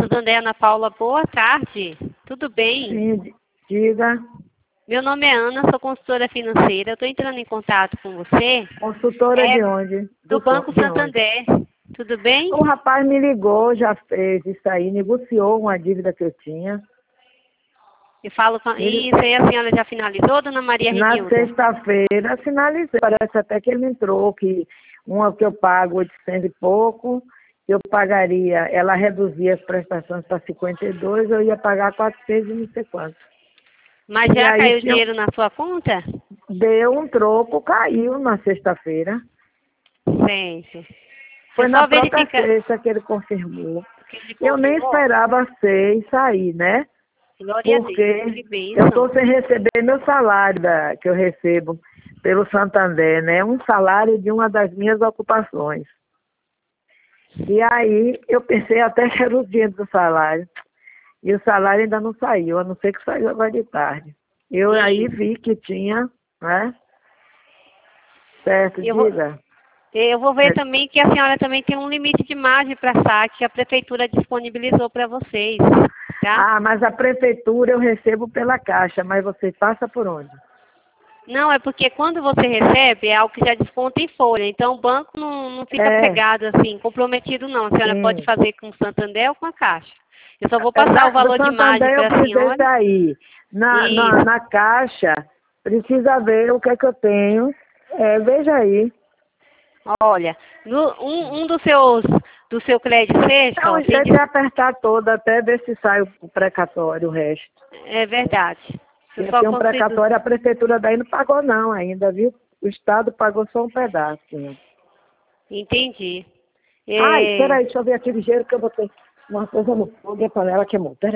Santander, Ana Paula, boa tarde. Tudo bem? Sim, diga. Meu nome é Ana, sou consultora financeira. Eu estou entrando em contato com você. Consultora de onde? Do Banco De Santander. Tudo bem? onde? O rapaz me ligou, já fez isso aí, negociou uma dívida que eu tinha. Eu falo com... Isso aí a senhora já finalizou, dona Maria Na Renilda? sexta-feira, finalizei. Parece até que ele entrou, que uma que eu pago 800 e pouco, eu pagaria, ela reduzia as prestações para 52, eu ia pagar 400 e não sei quanto. Mas E já aí caiu o dinheiro na sua conta? deu um troco, caiu na sexta-feira. Certo. Foi Eu na só própria verificar sexta que ele confirmou. que ele Eu nem confirmou. esperava ser e sair, né? Glória a Deus, que Porque eu bênção. estou sem receber meu salário que eu recebo pelo Santander, né? Um salário de uma das minhas ocupações. E aí eu pensei até que era o dinheiro do salário. E o salário ainda não saiu, a não ser que saiu agora de tarde. Eu aí vi que tinha, né? Certo, Eu vou, diga. eu vou ver também que a senhora também tem um limite de margem para saque que a prefeitura disponibilizou para vocês, tá? Ah, mas a prefeitura eu recebo pela Caixa, mas você passa por onde? Não, é porque quando você recebe é algo que já desconta em folha. Então o banco não fica pegado assim, comprometido não. A senhora pode Sim. fazer com o Santander ou com a Caixa. Eu só vou passar o Do valor de margem Santander eu para a precisei senhora. sair. Isso. Na Caixa, precisa ver o que é que eu tenho. Veja aí. Olha, um do seu crédito É sexta, um ó, tem jeito de apertar todo, até ver se sai o precatório, o resto. é verdade. Eu Eu só tenho um consigo. precatório, a prefeitura daí não pagou não ainda, viu? O Estado pagou só um pedaço. Entendi. Ai, É, peraí, deixa eu ver aqui ligeiro que eu botei uma coisa no fogo e a panela queimou. Peraí.